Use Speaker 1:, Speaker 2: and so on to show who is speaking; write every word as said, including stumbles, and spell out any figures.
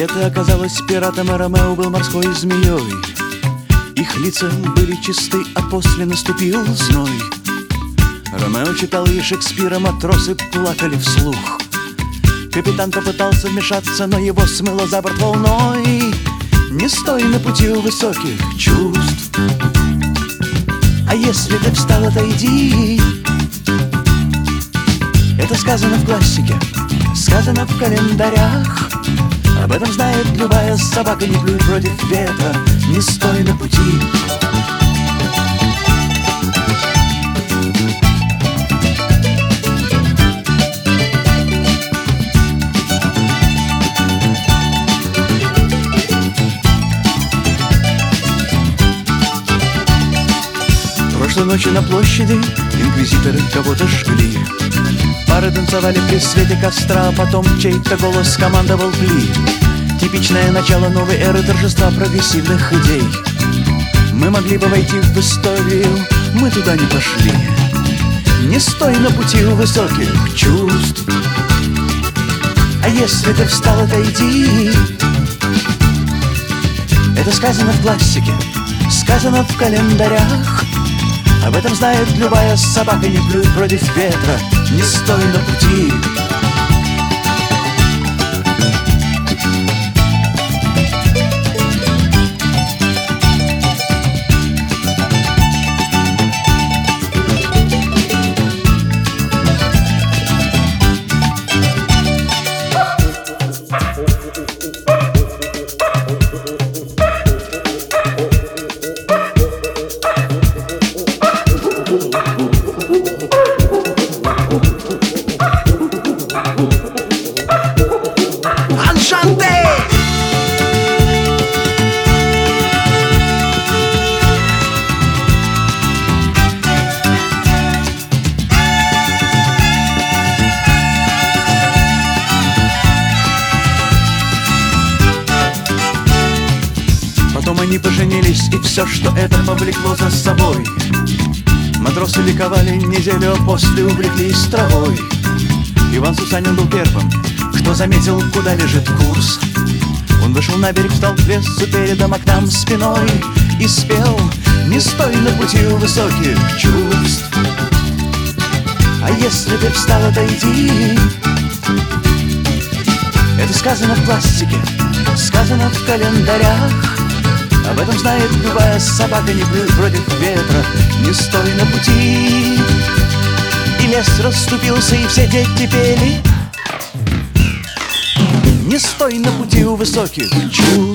Speaker 1: Джульетта оказалась пиратом, а Ромео был морской змеей. Их лица были чисты, а после наступил зной. Ромео читал ей Шекспира, матросы плакали вслух. Капитан попытался вмешаться, но его смыло за борт волной. Не стой на пути у высоких чувств, а если ты встал, отойди. Это сказано в классике, сказано в календарях. Об этом знает любая собака, не плюй против ветра, не стой на пути. Прошлой ночью на площади инквизиторы кого-то жгли. Пары танцевали при свете костра, а потом чей-то голос командовал «Пли». Типичное начало новой эры торжества прогрессивных идей. Мы могли бы войти в историю, мы туда не пошли. Не стой на пути у высоких чувств, а если ты встал, отойди. Это сказано в классике, сказано в календарях. Об этом знает любая собака, не плюй против ветра, не стой на пути. Потом они поженились, и все, что это повлекло за собой. Матросы ликовали неделю, а после увлеклись травой. Иван Сусанин был первым, кто заметил, куда лежит курс. Он вышел на берег, встал к лесу передом, а к нам спиной и спел: не стой на пути у высоких чувств, а если ты встал, отойди. Это сказано в классике, сказано в календарях. Об этом знает любая собака, не плюй против ветра, не стой на пути. И лес расступился, и все дети пели: не стой на пути у высоких чувств.